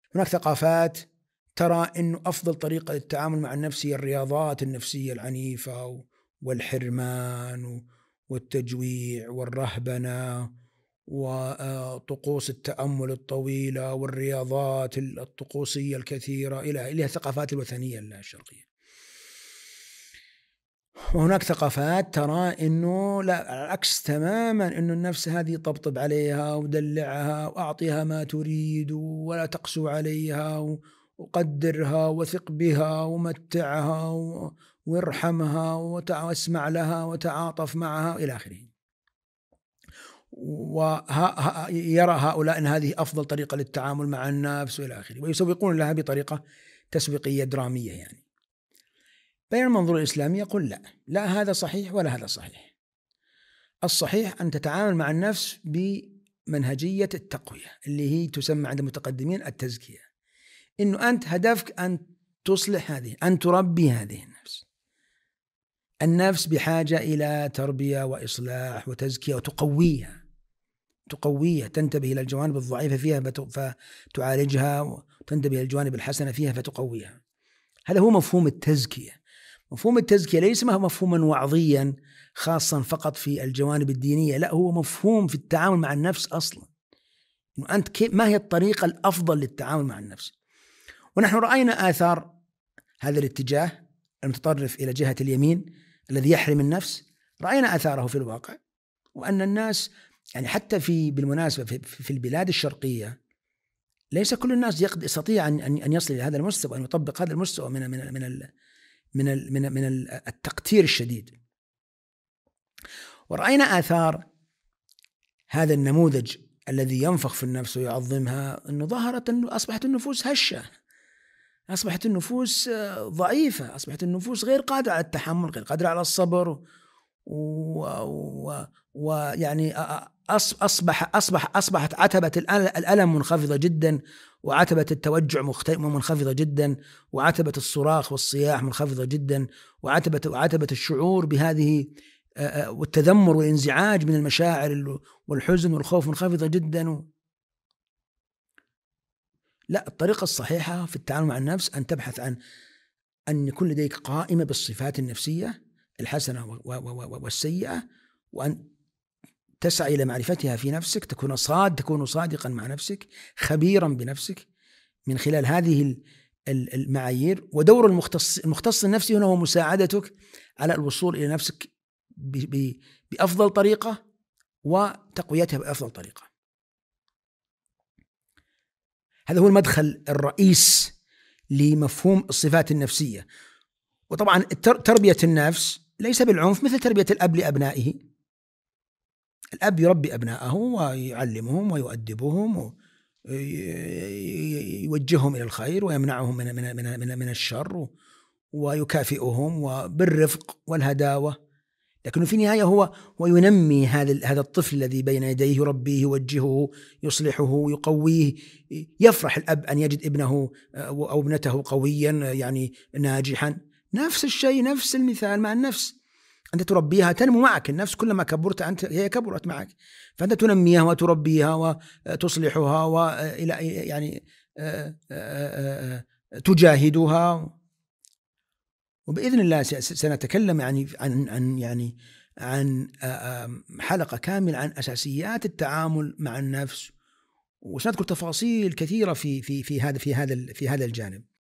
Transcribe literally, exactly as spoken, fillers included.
هناك ثقافات ترى أنه أفضل طريقة للتعامل مع النفس هي الرياضات النفسية العنيفة والحرمان والتجويع والرهبنة وطقوس التأمل الطويلة والرياضات الطقوسية الكثيرة إلى إلى الثقافات الوثنية الشرقية. وهناك ثقافات ترى إنه لا، العكس تماما، إنه النفس هذه طبطب عليها ودلعها وأعطيها ما تريد ولا تقسو عليها وقدرها وثق بها ومتعها وارحمها واسمع لها وتعاطف معها إلى آخره. ويرى هؤلاء أن هذه أفضل طريقة للتعامل مع النفس وإلى آخره، ويسوقون لها بطريقة تسويقية درامية يعني. بين المنظور الإسلامي يقول لا، لا هذا صحيح ولا هذا صحيح. الصحيح أن تتعامل مع النفس بمنهجية التقوية اللي هي تسمى عند المتقدمين التزكية، إنه أنت هدفك أن تصلح هذه، أن تربي هذه النفس. النفس بحاجة إلى تربية وإصلاح وتزكية وتقويها، تقويها، تنتبه إلى الجوانب الضعيفة فيها فتعالجها، وتنتبه إلى الجوانب الحسنة فيها فتقويها. هذا هو مفهوم التزكية. مفهوم التزكية ليس مفهوما وعظيا خاصا فقط في الجوانب الدينية، لا، هو مفهوم في التعامل مع النفس أصلا، إنه أنت كيف، ما هي الطريقة الأفضل للتعامل مع النفس. ونحن رأينا آثار هذا الاتجاه المتطرف إلى جهة اليمين الذي يحرم النفس، رأينا آثاره في الواقع. وأن الناس يعني حتى في بالمناسبة في, في البلاد الشرقية ليس كل الناس يستطيع أن أن يصل إلى هذا المستوى، أن يطبق هذا المستوى من من من ال من ال من من التقتير الشديد. ورأينا آثار هذا النموذج الذي ينفخ في النفس ويعظمها، أنه ظهرت أنه أصبحت النفوس هشة، أصبحت النفوس ضعيفة، أصبحت النفوس غير قادرة على التحمل، غير قادرة على الصبر، ويعني أصبح أصبح أصبحت عتبة الألم منخفضة جدا، وعتبة التوجع منخفضة جدا، وعتبة الصراخ والصياح منخفضة جدا، وعتبة وعتبة الشعور بهذه والتذمر والانزعاج من المشاعر والحزن والخوف منخفضة جدا. لا، الطريقة الصحيحة في التعامل مع النفس أن تبحث عن أن يكون لديك قائمة بالصفات النفسية الحسنة والسيئة، وأن تسعى إلى معرفتها في نفسك، تكون صاد تكون صادقا مع نفسك، خبيرا بنفسك من خلال هذه المعايير. ودور المختص المختص النفسي هنا هو مساعدتك على الوصول إلى نفسك بأفضل طريقة وتقويتها بأفضل طريقة. هذا هو المدخل الرئيس لمفهوم الصفات النفسية. وطبعا تربية النفس ليس بالعنف مثل تربية الأب لأبنائه. الأب يربي أبنائه ويعلمهم ويؤدبهم ويوجههم إلى الخير ويمنعهم من من من من, من الشر ويكافئهم وبالرفق والهداوة، لكنه في النهاية هو وينمي هذا هذا الطفل الذي بين يديه، يربيه، يوجهه، يصلحه، يقويه. يفرح الأب أن يجد ابنه أو ابنته قويا يعني ناجحا. نفس الشيء، نفس المثال مع النفس، أنت تربيها تنمو معك. النفس كلما كبرت أنت هي كبرت معك، فأنت تنميها وتربيها وتصلحها وإلى يعني تجاهدها. وبإذن الله سنتكلم يعني عن عن يعني عن حلقة كاملة عن أساسيات التعامل مع النفس، وسنذكر تفاصيل كثيرة في في في هذا في هذا في هذا الجانب.